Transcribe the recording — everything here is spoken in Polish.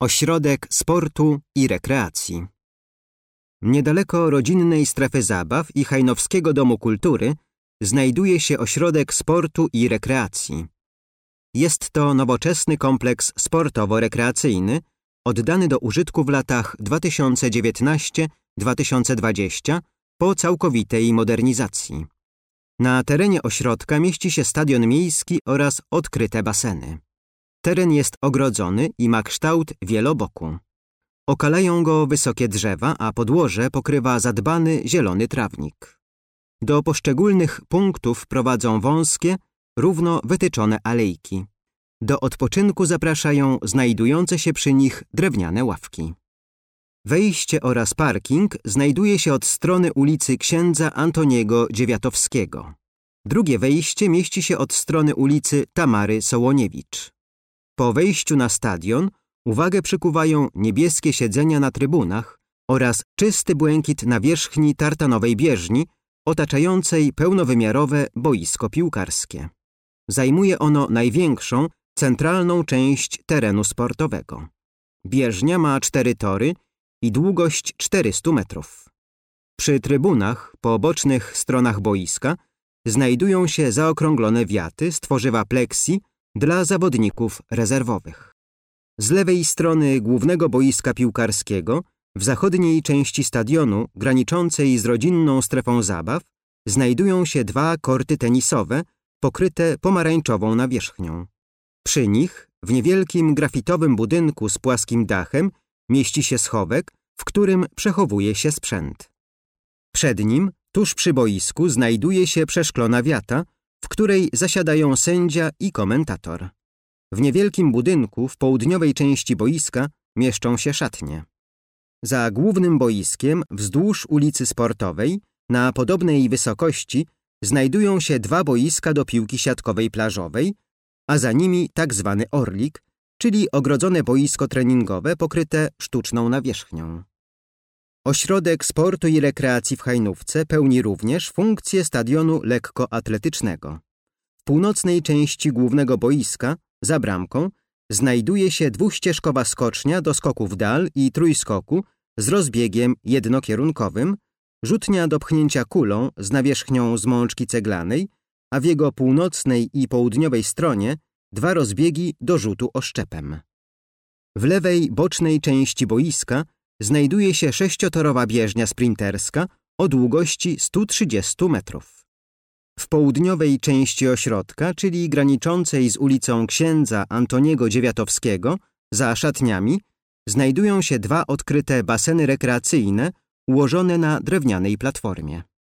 Ośrodek sportu i rekreacji. Niedaleko rodzinnej strefy zabaw i Hajnowskiego Domu Kultury znajduje się ośrodek sportu i rekreacji. Jest to nowoczesny kompleks sportowo-rekreacyjny oddany do użytku w latach 2019-2020 po całkowitej modernizacji. Na terenie ośrodka mieści się stadion miejski oraz odkryte baseny. Teren jest ogrodzony i ma kształt wieloboku. Okalają go wysokie drzewa, a podłoże pokrywa zadbany zielony trawnik. Do poszczególnych punktów prowadzą wąskie, równo wytyczone alejki. Do odpoczynku zapraszają znajdujące się przy nich drewniane ławki. Wejście oraz parking znajduje się od strony ulicy Księdza Antoniego Dziewiatowskiego. Drugie wejście mieści się od strony ulicy Tamary Sołoniewicz. Po wejściu na stadion uwagę przykuwają niebieskie siedzenia na trybunach oraz czysty błękit nawierzchni tartanowej bieżni otaczającej pełnowymiarowe boisko piłkarskie. Zajmuje ono największą, centralną część terenu sportowego. Bieżnia ma 4 tory i długość 400 metrów. Przy trybunach, po bocznych stronach boiska, znajdują się zaokrąglone wiaty z tworzywa pleksji dla zawodników rezerwowych. Z lewej strony głównego boiska piłkarskiego, w zachodniej części stadionu, graniczącej z rodzinną strefą zabaw, znajdują się 2 korty tenisowe, pokryte pomarańczową nawierzchnią. Przy nich, w niewielkim grafitowym budynku z płaskim dachem, mieści się schowek, w którym przechowuje się sprzęt. Przed nim, tuż przy boisku, znajduje się przeszklona wiata, w której zasiadają sędzia i komentator. W niewielkim budynku w południowej części boiska mieszczą się szatnie. Za głównym boiskiem, wzdłuż ulicy Sportowej, na podobnej wysokości, znajdują się 2 boiska do piłki siatkowej plażowej, a za nimi tak zwany orlik, czyli ogrodzone boisko treningowe pokryte sztuczną nawierzchnią. Ośrodek sportu i rekreacji w Hajnówce pełni również funkcję stadionu lekkoatletycznego. W północnej części głównego boiska, za bramką, znajduje się 2-ścieżkowa skocznia do skoku w dal i trójskoku z rozbiegiem jednokierunkowym, rzutnia do pchnięcia kulą z nawierzchnią z mączki ceglanej, a w jego północnej i południowej stronie 2 rozbiegi do rzutu oszczepem. W lewej, bocznej części boiska znajduje się 6-torowa bieżnia sprinterska o długości 130 metrów. W południowej części ośrodka, czyli graniczącej z ulicą Księdza Antoniego Dziewiatowskiego, za szatniami, znajdują się 2 odkryte baseny rekreacyjne ułożone na drewnianej platformie.